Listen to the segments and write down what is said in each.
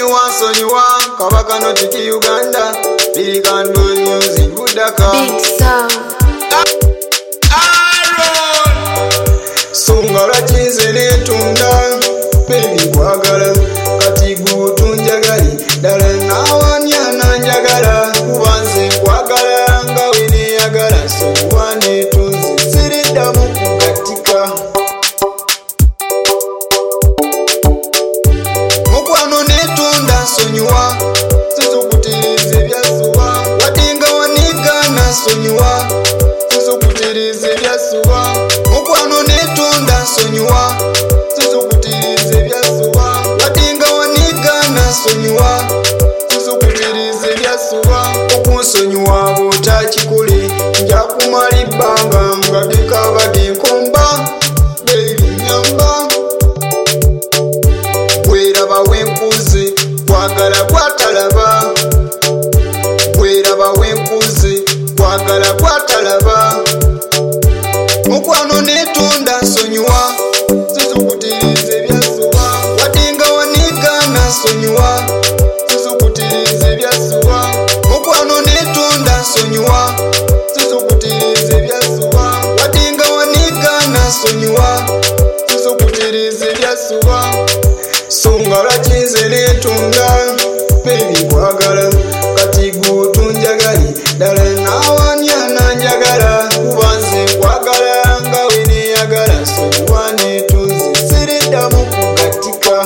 Sonyiwa, Kabaka no Tiki Uganda, Big and Good Music, Budaka. Big sound. Sungala chinzele tunda, baby kwagala, kati gutunjagali, dala nawanya nanjagala, kubanze kwagala, nga wini yagala, Sonyiwa netunzi, sirida mukugatika. Mukwano netunda Sonyiwa, sizukutirize byasuba, wadinga wanigana Sonyiwa, sizukutirize byasuba. Mukwano netunda Sonyiwa, sizukutirize byasuba, wadinga wanigana Sonyiwa, sizukutirize byasuba. Okunsonyiwa bw'otakikole, nja kumala ebbanga nga bikaba binkomba, baby nyamba. Bweraba wenkuze, kwagala kwatalaba, bweraba wenkuze, kwagala kwatalaba. Mukwano netunda Sonyiwa, sizukutirize byasuba, wadinga wanigana Sonyiwa, sizukutirize byasuba. Mukwano netunda Sonyiwa, sizukutirize byasuba, wadinga wanigana Sonyiwa, sizukutirize byasuba. Sungala chinze netunda, baby kwagala, kati gutunjagali, dala nawanya nanjagala, kubanze kwagala, nga wini yagala, Sonyiwa netunzi, sirida mukugatika.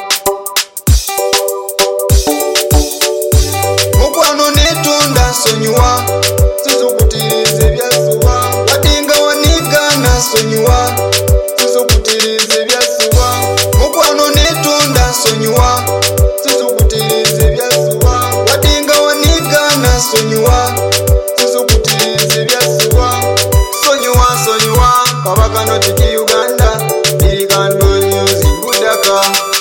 Mukwano netunda Sonyiwa, sizukutirize byasuba, wadinga wanigana Sonyiwa, sizukutirize byasuba. Mukwano netunda Sonyiwa, sizukutirize byasuba, wadinga wanigana Sonyiwa, sizukutirize byasuba. Sonyiwa, Kabaka no Tiki Uganda, Big and Good Music, Budaka.